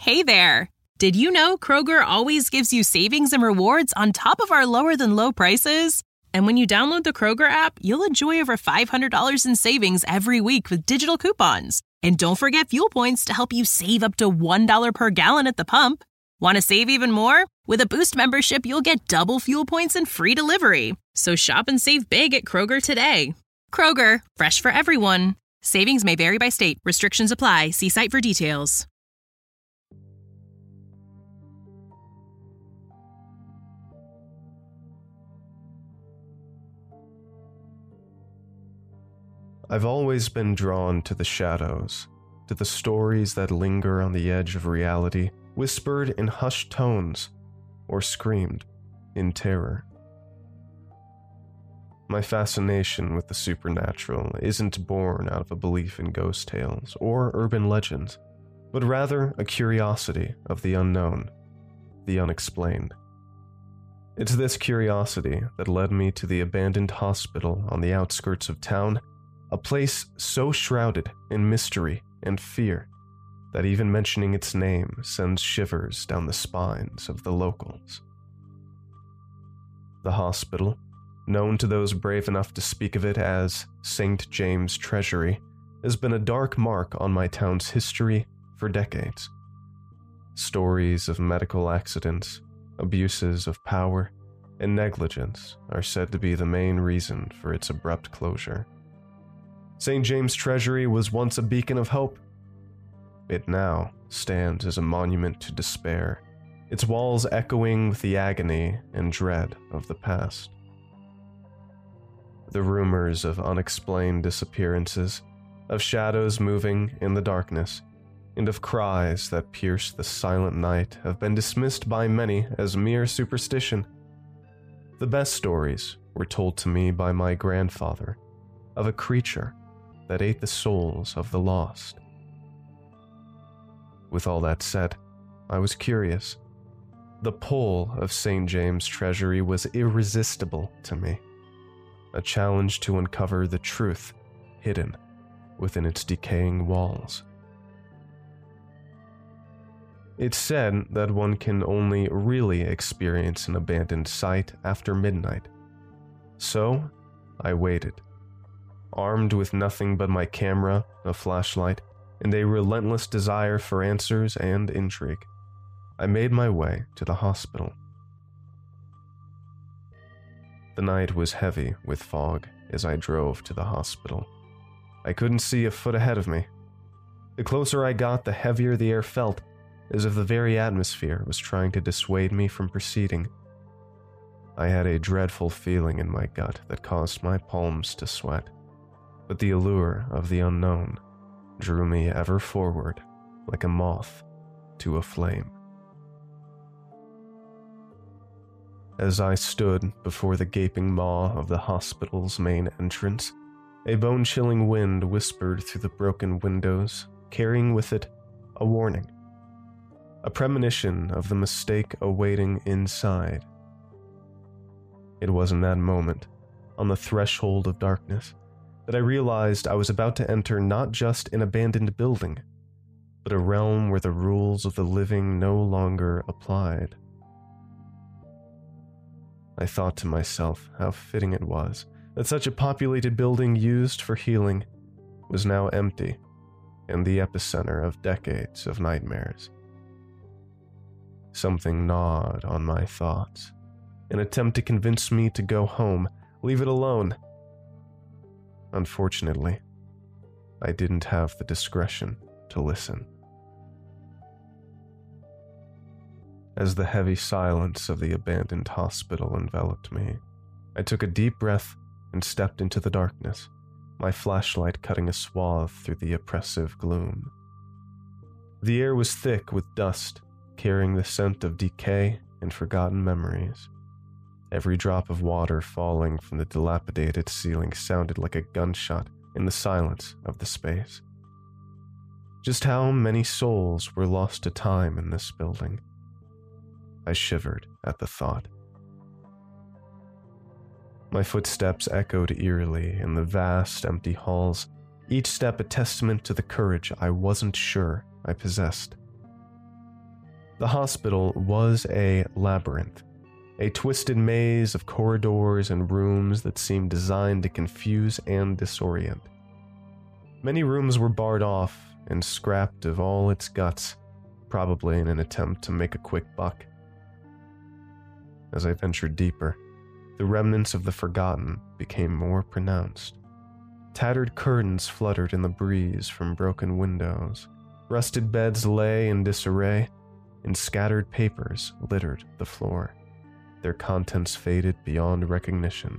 Hey there! Did you know Kroger always gives you savings and rewards on top of our lower-than-low prices? And when you download the Kroger app, you'll enjoy over $500 in savings every week with digital coupons. And don't forget fuel points to help you save up to $1 per gallon at the pump. Want to save even more? With a Boost membership, you'll get double fuel points and free delivery. So shop and save big at Kroger today. Kroger, fresh for everyone. Savings may vary by state. Restrictions apply. See site for details. I've always been drawn to the shadows, to the stories that linger on the edge of reality, whispered in hushed tones, or screamed in terror. My fascination with the supernatural isn't born out of a belief in ghost tales or urban legends, but rather a curiosity of the unknown, the unexplained. It's this curiosity that led me to the abandoned hospital on the outskirts of town, a place so shrouded in mystery and fear that even mentioning its name sends shivers down the spines of the locals. The hospital, known to those brave enough to speak of it as St. James Treasury, has been a dark mark on my town's history for decades. Stories of medical accidents, abuses of power, and negligence are said to be the main reason for its abrupt closure. St. James Treasury was once a beacon of hope. It now stands as a monument to despair, its walls echoing with the agony and dread of the past. The rumors of unexplained disappearances, of shadows moving in the darkness, and of cries that pierce the silent night have been dismissed by many as mere superstition. The best stories were told to me by my grandfather of a creature that ate the souls of the lost. With all that said, I was curious. The pull of St. James Treasury was irresistible to me, a challenge to uncover the truth hidden within its decaying walls. It's said that one can only really experience an abandoned site after midnight. So, I waited, armed with nothing but my camera, a flashlight, and a relentless desire for answers and intrigue. I made my way to the hospital. The night was heavy with fog as I drove to the hospital. I couldn't see a foot ahead of me. The closer I got, the heavier the air felt, as if the very atmosphere was trying to dissuade me from proceeding. I had a dreadful feeling in my gut that caused my palms to sweat, but the allure of the unknown drew me ever forward like a moth to a flame. As I stood before the gaping maw of the hospital's main entrance, a bone-chilling wind whispered through the broken windows, carrying with it a warning, a premonition of the mistake awaiting inside. It was in that moment, on the threshold of darkness, that I realized I was about to enter not just an abandoned building, but a realm where the rules of the living no longer applied. I thought to myself how fitting it was that such a populated building used for healing was now empty and the epicenter of decades of nightmares. Something gnawed on my thoughts, an attempt to convince me to go home, leave it alone. Unfortunately, I didn't have the discretion to listen. As the heavy silence of the abandoned hospital enveloped me, I took a deep breath and stepped into the darkness, my flashlight cutting a swath through the oppressive gloom. The air was thick with dust, carrying the scent of decay and forgotten memories. Every drop of water falling from the dilapidated ceiling sounded like a gunshot in the silence of the space. Just how many souls were lost to time in this building? I shivered at the thought. My footsteps echoed eerily in the vast, empty halls, each step a testament to the courage I wasn't sure I possessed. The hospital was a labyrinth, a twisted maze of corridors and rooms that seemed designed to confuse and disorient. Many rooms were barred off and scrapped of all its guts, probably in an attempt to make a quick buck. As I ventured deeper, the remnants of the forgotten became more pronounced. Tattered curtains fluttered in the breeze from broken windows. Rusted beds lay in disarray, and scattered papers littered the floor, their contents faded beyond recognition.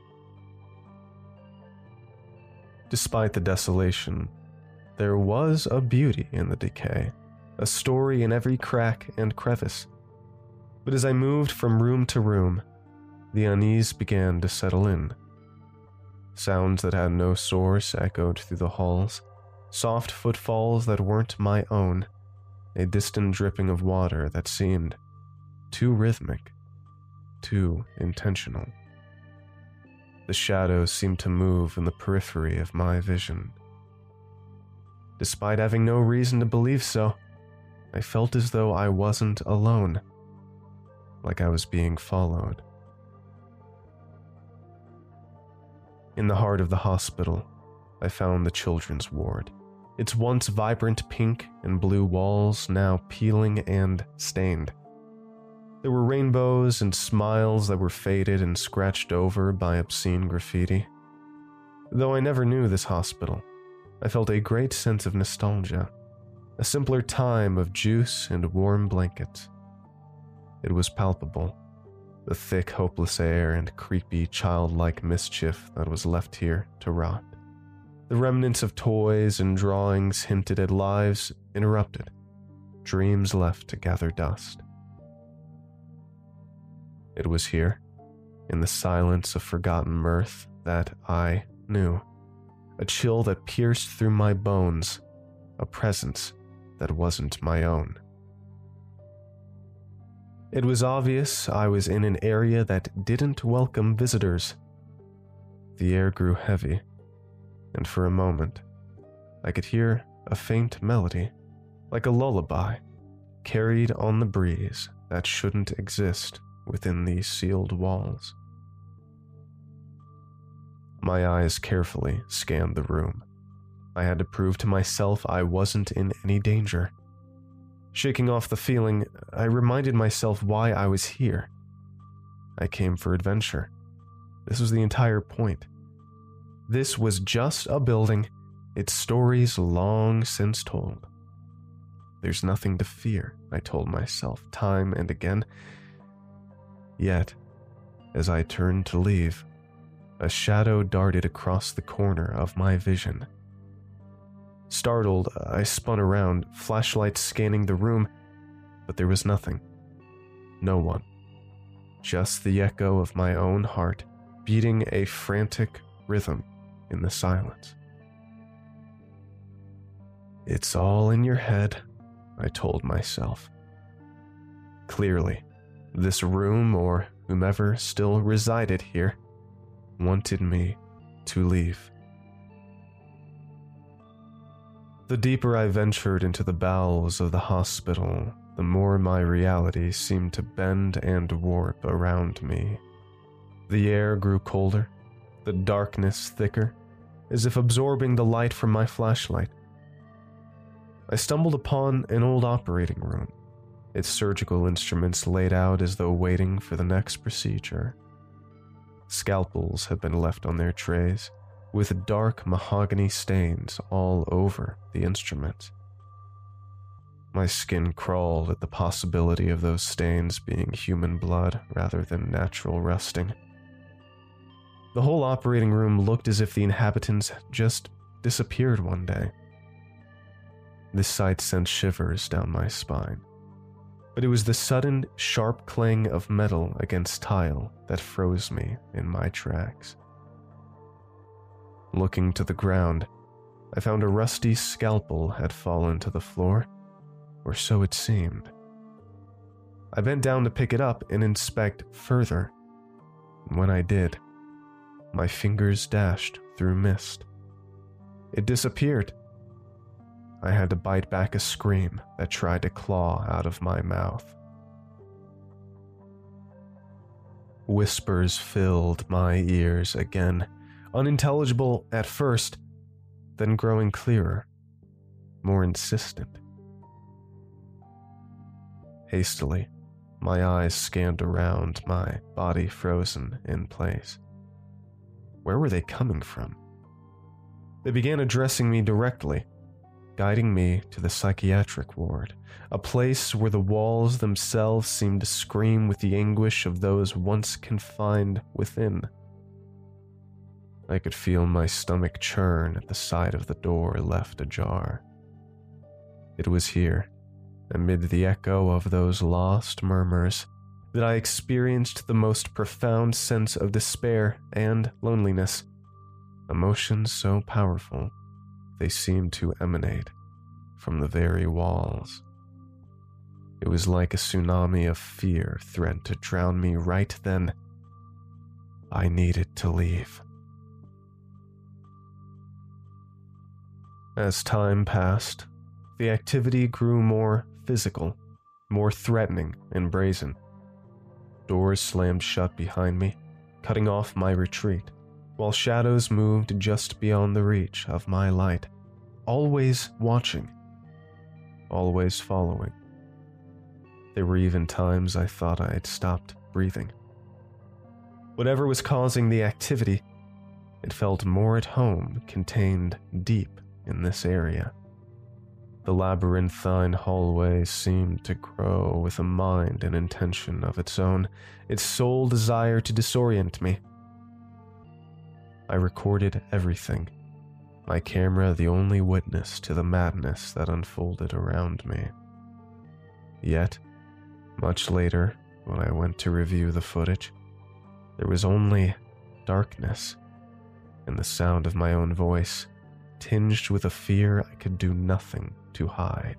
Despite the desolation, there was a beauty in the decay, a story in every crack and crevice. But as I moved from room to room, the unease began to settle in. Sounds that had no source echoed through the halls, soft footfalls that weren't my own, a distant dripping of water that seemed too rhythmic, too intentional. The shadows seemed to move in the periphery of my vision. Despite having no reason to believe so, I felt as though I wasn't alone, like I was being followed. In the heart of the hospital, I found the children's ward. Its once vibrant pink and blue walls now peeling and stained. There were rainbows and smiles that were faded and scratched over by obscene graffiti. Though I never knew this hospital, I felt a great sense of nostalgia, a simpler time of juice and warm blankets. It was palpable, the thick, hopeless air and creepy, childlike mischief that was left here to rot. The remnants of toys and drawings hinted at lives interrupted, dreams left to gather dust. It was here, in the silence of forgotten mirth, that I knew. A chill that pierced through my bones, a presence that wasn't my own. It was obvious I was in an area that didn't welcome visitors. The air grew heavy, and for a moment, I could hear a faint melody, like a lullaby, carried on the breeze that shouldn't exist within these sealed walls. My eyes carefully scanned the room. I had to prove to myself I wasn't in any danger. Shaking off the feeling, I reminded myself why I was here. I came for adventure. This was the entire point. This was just a building, its stories long since told. There's nothing to fear, I told myself time and again. Yet, as I turned to leave, a shadow darted across the corner of my vision. Startled, I spun around, flashlight scanning the room, but there was nothing. No one. Just the echo of my own heart, beating a frantic rhythm in the silence. It's all in your head, I told myself. Clearly, this room, or whomever still resided here, wanted me to leave. The deeper I ventured into the bowels of the hospital, the more my reality seemed to bend and warp around me. The air grew colder, the darkness thicker, as if absorbing the light from my flashlight. I stumbled upon an old operating room, its surgical instruments laid out as though waiting for the next procedure. Scalpels had been left on their trays, with dark mahogany stains all over the instruments. My skin crawled at the possibility of those stains being human blood rather than natural rusting. The whole operating room looked as if the inhabitants just disappeared one day. This sight sent shivers down my spine, but it was the sudden, sharp clang of metal against tile that froze me in my tracks. Looking to the ground, I found a rusty scalpel had fallen to the floor, or so it seemed. I bent down to pick it up and inspect further. When I did, my fingers dashed through mist. It disappeared. I had to bite back a scream that tried to claw out of my mouth. Whispers filled my ears again, unintelligible at first, then growing clearer, more insistent. Hastily, my eyes scanned around, my body frozen in place. Where were they coming from? They began addressing me directly, guiding me to the psychiatric ward, a place where the walls themselves seemed to scream with the anguish of those once confined within. I could feel my stomach churn at the sight of the door left ajar. It was here, amid the echo of those lost murmurs, that I experienced the most profound sense of despair and loneliness, emotions so powerful they seemed to emanate from the very walls. It was like a tsunami of fear threatened to drown me right then. I needed to leave. As time passed, the activity grew more physical, more threatening and brazen. Doors slammed shut behind me, cutting off my retreat, while shadows moved just beyond the reach of my light, always watching, always following. There were even times I thought I had stopped breathing. Whatever was causing the activity, it felt more at home, contained deep in this area. The labyrinthine hallway seemed to grow with a mind and intention of its own, its sole desire to disorient me. I recorded everything, my camera the only witness to the madness that unfolded around me. Yet, much later, when I went to review the footage, there was only darkness and the sound of my own voice, tinged with a fear I could do nothing to hide.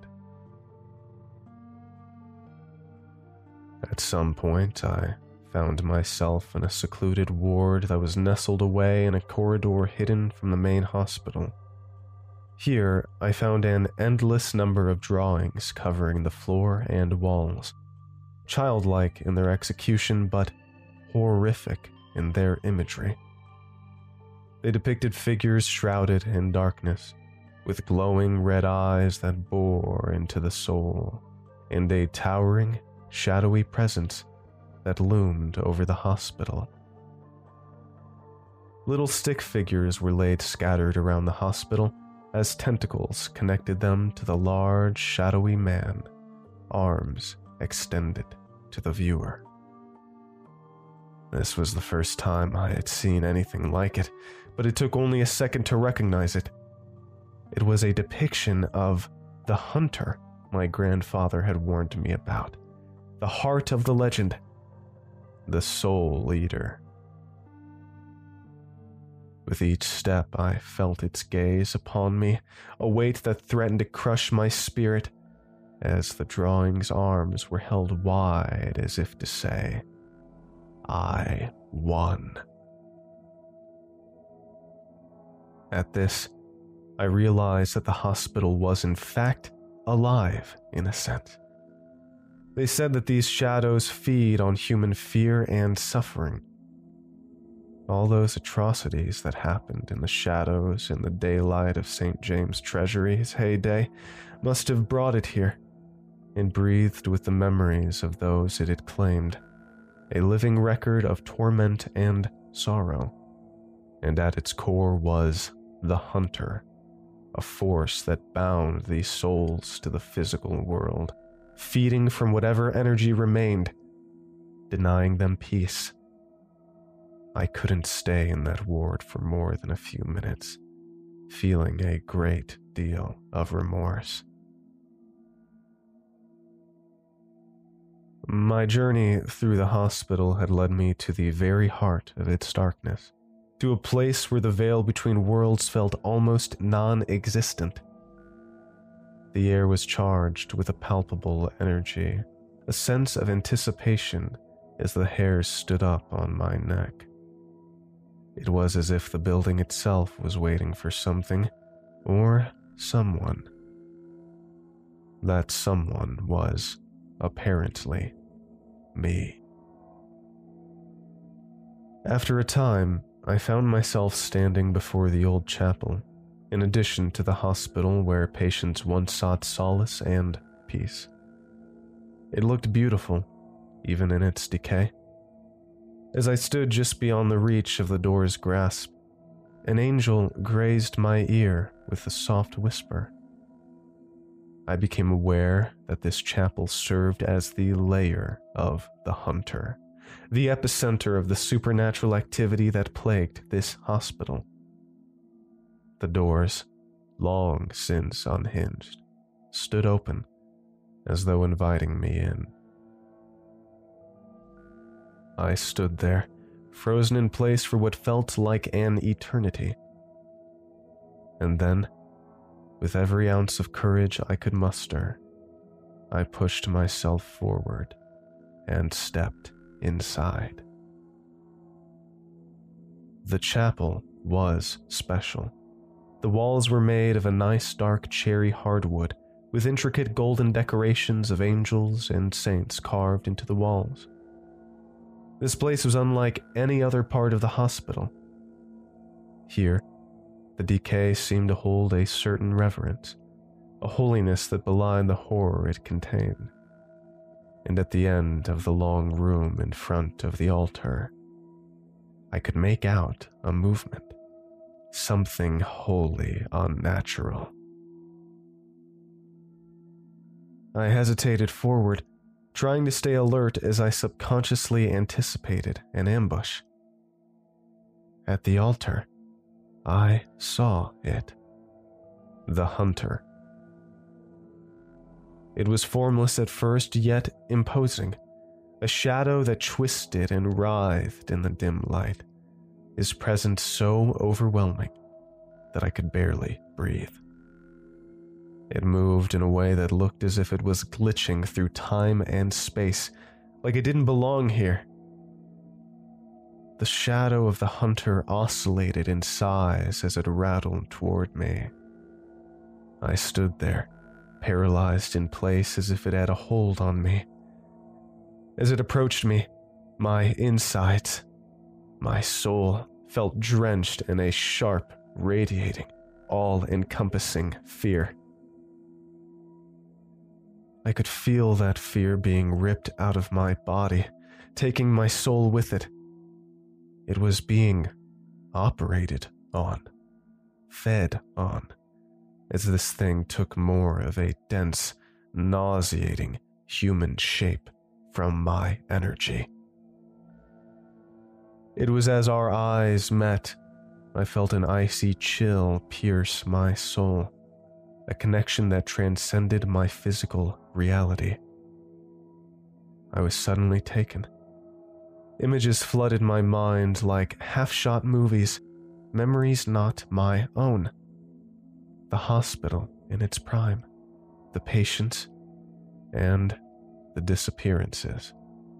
At some point, I found myself in a secluded ward that was nestled away in a corridor hidden from the main hospital. Here, I found an endless number of drawings covering the floor and walls, childlike in their execution but horrific in their imagery. They depicted figures shrouded in darkness, with glowing red eyes that bore into the soul, and a towering, shadowy presence that loomed over the hospital. Little stick figures were laid scattered around the hospital as tentacles connected them to the large, shadowy man, arms extended to the viewer. This was the first time I had seen anything like it, but it took only a second to recognize it. It was a depiction of the hunter my grandfather had warned me about, the heart of the legend, the soul eater. With each step, I felt its gaze upon me, a weight that threatened to crush my spirit, as the drawing's arms were held wide as if to say, I won. At this, I realized that the hospital was in fact alive in a sense. They said that these shadows feed on human fear and suffering. All those atrocities that happened in the shadows in the daylight of St. James Treasury's heyday must have brought it here, and breathed with the memories of those it had claimed, a living record of torment and sorrow. And at its core was the hunter, a force that bound these souls to the physical world, feeding from whatever energy remained, denying them peace. I couldn't stay in that ward for more than a few minutes, feeling a great deal of remorse. My journey through the hospital had led me to the very heart of its darkness, to a place where the veil between worlds felt almost non-existent. The air was charged with a palpable energy, a sense of anticipation as the hairs stood up on my neck. It was as if the building itself was waiting for something, or someone, That someone was, apparently, me. After a time, I found myself standing before the old chapel, in addition to the hospital where patients once sought solace and peace. It looked beautiful, even in its decay. As I stood just beyond the reach of the door's grasp, an angel grazed my ear with a soft whisper. I became aware that this chapel served as the lair of the hunter, the epicenter of the supernatural activity that plagued this hospital. The doors, long since unhinged, stood open, as though inviting me in. I stood there, frozen in place for what felt like an eternity. And then, with every ounce of courage I could muster, I pushed myself forward and stepped inside. The chapel was special. The walls were made of a nice dark cherry hardwood, with intricate golden decorations of angels and saints carved into the walls. This place was unlike any other part of the hospital. Here, the decay seemed to hold a certain reverence, a holiness that belied the horror it contained. And at the end of the long room in front of the altar, I could make out a movement, something wholly unnatural. I hesitated forward, trying to stay alert as I subconsciously anticipated an ambush. At the altar, I saw it. The hunter. It was formless at first, yet imposing, a shadow that twisted and writhed in the dim light, his presence so overwhelming that I could barely breathe. It moved in a way that looked as if it was glitching through time and space, like it didn't belong here. The shadow of the hunter oscillated in size as it rattled toward me. I stood there, paralyzed in place as if it had a hold on me. As it approached me, my insides, my soul, felt drenched in a sharp, radiating, all-encompassing fear. I could feel that fear being ripped out of my body, taking my soul with it. It was being operated on, fed on, as this thing took more of a dense, nauseating human shape from my energy. It was as our eyes met, I felt an icy chill pierce my soul, a connection that transcended my physical reality. I was suddenly taken. Images flooded my mind like half-shot movies, memories not my own. The hospital in its prime, the patients, and the disappearances.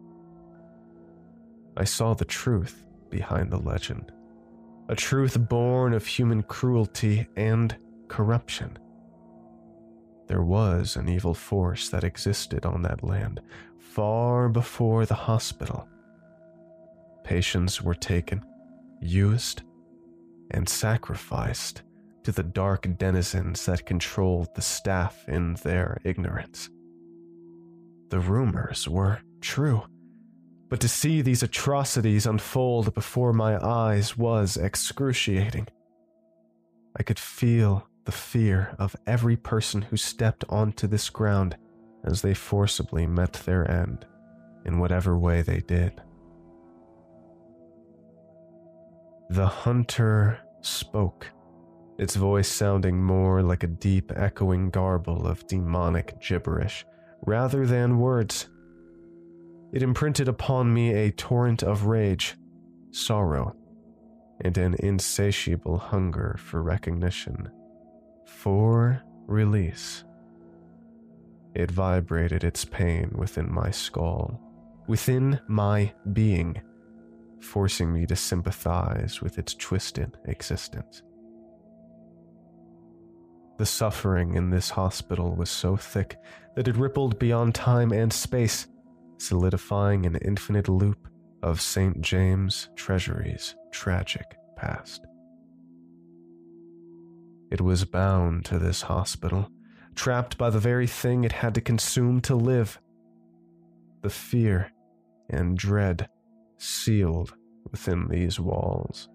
I saw the truth behind the legend, a truth born of human cruelty and corruption. There was an evil force that existed on that land far before the hospital. Patients were taken, used, and sacrificed to the dark denizens that controlled the staff in their ignorance. The rumors were true, but to see these atrocities unfold before my eyes was excruciating. I could feel the fear of every person who stepped onto this ground as they forcibly met their end, in whatever way they did. The hunter spoke, its voice sounding more like a deep echoing garble of demonic gibberish rather than words. It imprinted upon me a torrent of rage, sorrow, and an insatiable hunger for recognition, for release. It vibrated its pain within my skull, within my being, forcing me to sympathize with its twisted existence. The suffering in this hospital was so thick that it rippled beyond time and space, solidifying an infinite loop of St. James Treasury's tragic past. It was bound to this hospital, trapped by the very thing it had to consume to live. The fear and dread sealed within these walls.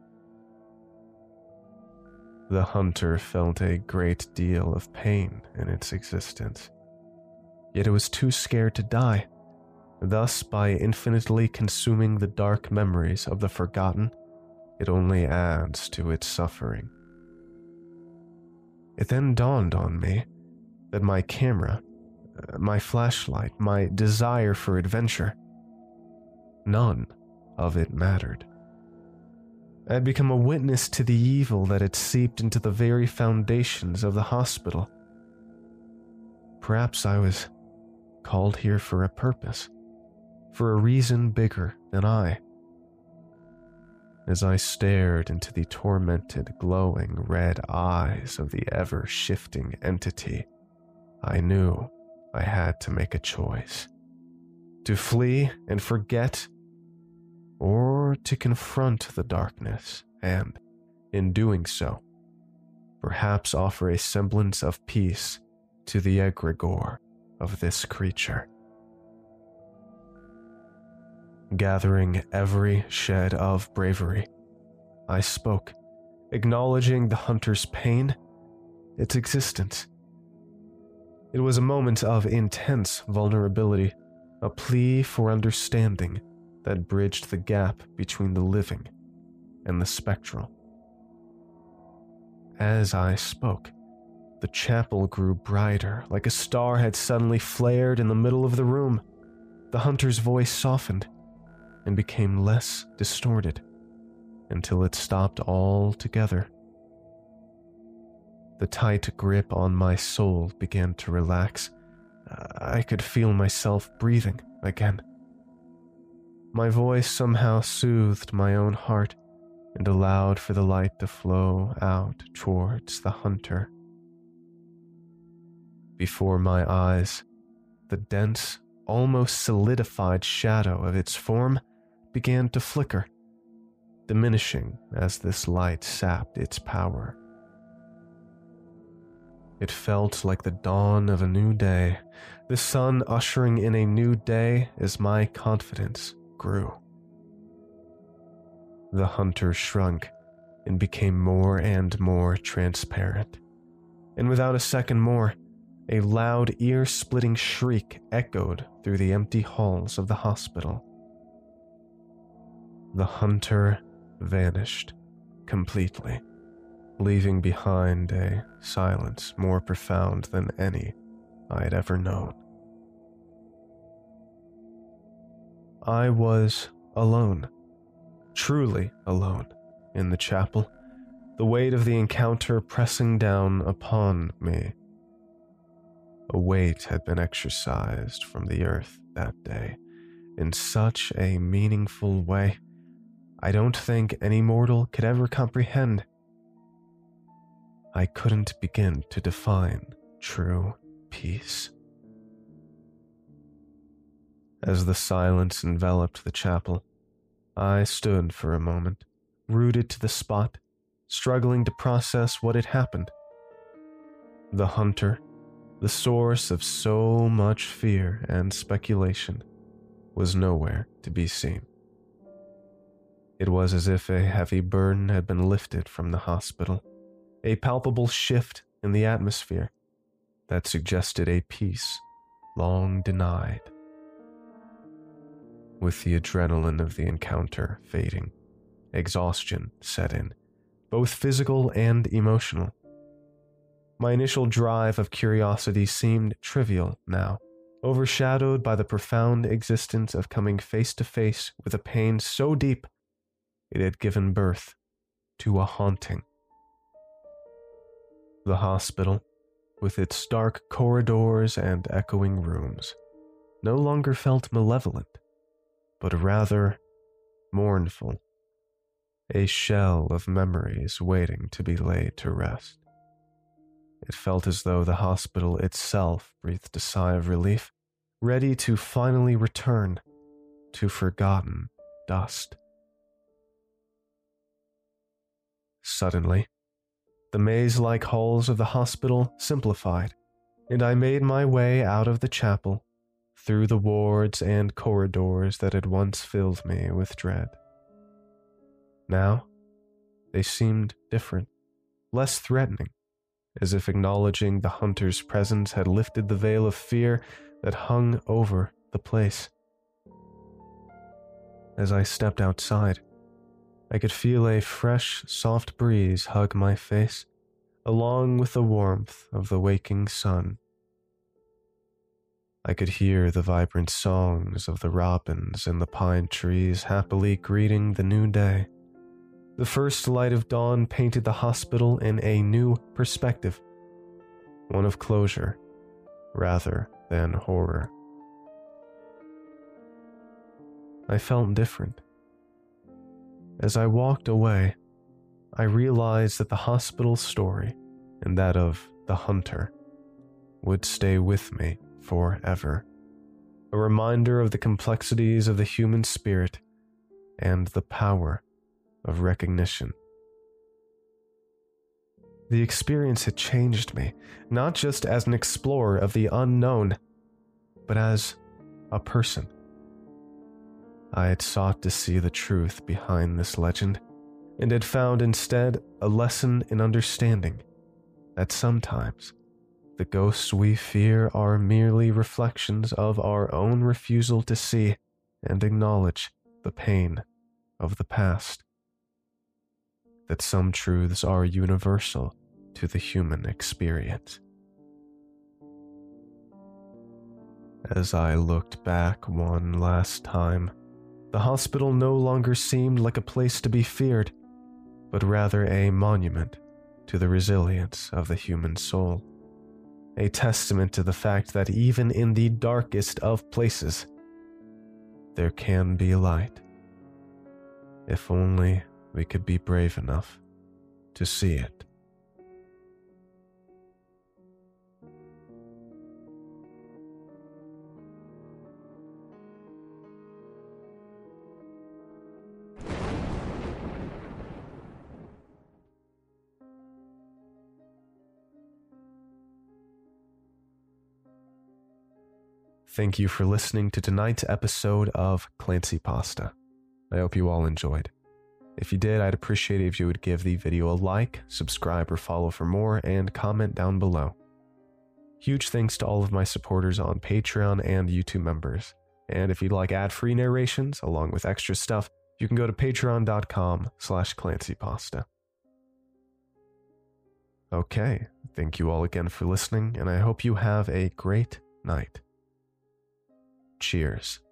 The hunter felt a great deal of pain in its existence, yet it was too scared to die. Thus, by infinitely consuming the dark memories of the forgotten, it only adds to its suffering. It then dawned on me that my camera, my flashlight, my desire for adventure, none of it mattered. I had become a witness to the evil that had seeped into the very foundations of the hospital. Perhaps I was called here for a purpose, for a reason bigger than I. As I stared into the tormented, glowing red eyes of the ever-shifting entity, I knew I had to make a choice. To flee and forget, or to confront the darkness and, in doing so, perhaps offer a semblance of peace to the egregore of this creature. Gathering every shed of bravery, I spoke, acknowledging the hunter's pain, its existence. It was a moment of intense vulnerability, a plea for understanding that bridged the gap between the living and the spectral. As I spoke, the chapel grew brighter, like a star had suddenly flared in the middle of the room. The hunter's voice softened and became less distorted until it stopped altogether. The tight grip on my soul began to relax. I could feel myself breathing again. My voice somehow soothed my own heart and allowed for the light to flow out towards the hunter. Before my eyes, the dense, almost solidified shadow of its form began to flicker, diminishing as this light sapped its power. It felt like the dawn of a new day, the sun ushering in a new day as my confidence grew. The hunter shrunk and became more and more transparent, and without a second more, a loud ear-splitting shriek echoed through the empty halls of the hospital. The hunter vanished completely, leaving behind a silence more profound than any I had ever known. I was alone, truly alone, in the chapel, the weight of the encounter pressing down upon me. A weight had been exorcised from the earth that day in such a meaningful way I don't think any mortal could ever comprehend. I couldn't begin to define true peace. As the silence enveloped the chapel, I stood for a moment, rooted to the spot, struggling to process what had happened. The hunter, the source of so much fear and speculation, was nowhere to be seen. It was as if a heavy burden had been lifted from the hospital, a palpable shift in the atmosphere that suggested a peace long denied. With the adrenaline of the encounter fading, exhaustion set in, both physical and emotional. My initial drive of curiosity seemed trivial now, overshadowed by the profound existence of coming face to face with a pain so deep it had given birth to a haunting. The hospital, with its dark corridors and echoing rooms, no longer felt malevolent, but rather mournful, a shell of memories waiting to be laid to rest. It felt as though the hospital itself breathed a sigh of relief, ready to finally return to forgotten dust. Suddenly, the maze-like halls of the hospital simplified, and I made my way out of the chapel, through the wards and corridors that had once filled me with dread. Now, they seemed different, less threatening, as if acknowledging the hunter's presence had lifted the veil of fear that hung over the place. As I stepped outside, I could feel a fresh, soft breeze hug my face, along with the warmth of the waking sun. I could hear the vibrant songs of the robins in the pine trees happily greeting the new day. The first light of dawn painted the hospital in a new perspective, one of closure rather than horror. I felt different. As I walked away, I realized that the hospital story and that of the hunter would stay with me forever, a reminder of the complexities of the human spirit and the power of recognition. The experience had changed me, not just as an explorer of the unknown, but as a person. I had sought to see the truth behind this legend, and had found instead a lesson in understanding that sometimes the ghosts we fear are merely reflections of our own refusal to see and acknowledge the pain of the past. That some truths are universal to the human experience. As I looked back one last time, the hospital no longer seemed like a place to be feared, but rather a monument to the resilience of the human soul. A testament to the fact that even in the darkest of places, there can be light. If only we could be brave enough to see it. Thank you for listening to tonight's episode of Clancy Pasta. I hope you all enjoyed. If you did, I'd appreciate it if you would give the video a like, subscribe or follow for more, and comment down below. Huge thanks to all of my supporters on Patreon and YouTube members. And if you'd like ad-free narrations along with extra stuff, you can go to patreon.com/clancypasta. Okay, thank you all again for listening, and I hope you have a great night. Cheers.